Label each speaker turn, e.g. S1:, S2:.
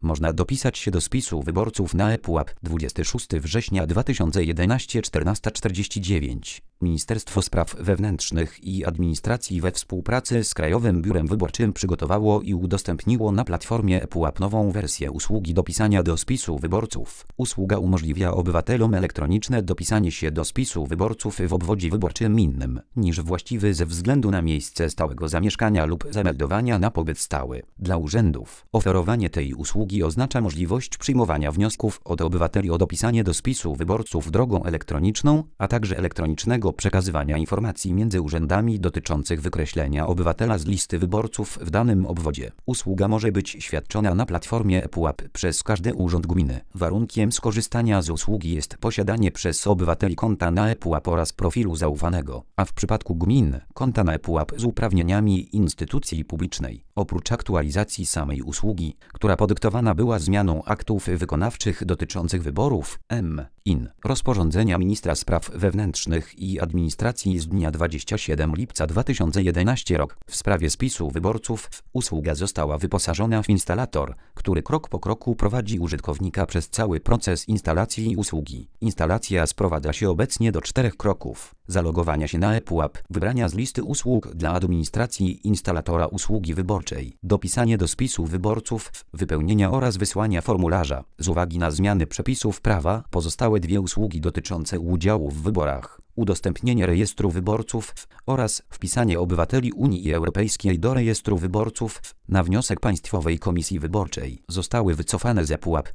S1: można dopisać się do spisu wyborców na ePUAP 26 września 2011 14:49. Ministerstwo Spraw Wewnętrznych i Administracji we współpracy z Krajowym Biurem Wyborczym przygotowało i udostępniło na platformie ePUAP nową wersję usługi dopisania do spisu wyborców. Usługa umożliwia obywatelom elektroniczne dopisanie się do spisu wyborców w obwodzie wyborczym innym niż właściwy ze względu na miejsce stałego zamieszkania lub zameldowania na pobyt stały. Dla urzędów oferowanie tej usługi oznacza możliwość przyjmowania wniosków od obywateli o dopisanie do spisu wyborców drogą elektroniczną, a także elektronicznego przekazywania informacji między urzędami dotyczących wykreślenia obywatela z listy wyborców w danym obwodzie. Usługa może być świadczona na platformie ePUAP przez każdy urząd gminy. Warunkiem skorzystania z usługi jest posiadanie przez obywateli konta na ePUAP oraz profilu zaufanego, a w przypadku gmin konta na ePUAP z uprawnieniami instytucji publicznej. Oprócz aktualizacji samej usługi, która podyktowana była zmianą aktów wykonawczych dotyczących wyborów m.in. rozporządzenia Ministra Spraw Wewnętrznych i Administracji z dnia 27 lipca 2011 rok w sprawie spisu wyborców, usługa została wyposażona w instalator, który krok po kroku prowadzi użytkownika przez cały proces instalacji usługi. Instalacja sprowadza się obecnie do 4 kroków: zalogowania się na ePUAP, wybrania z listy usług dla administracji instalatora usługi wyborczej, dopisanie do spisu wyborców, wypełnienia oraz wysłania formularza. Z uwagi na zmiany przepisów prawa pozostałe 2 usługi dotyczące udziału w wyborach, udostępnienie rejestru wyborców oraz wpisanie obywateli Unii Europejskiej do rejestru wyborców na wniosek Państwowej Komisji Wyborczej zostały wycofane z ePUAP.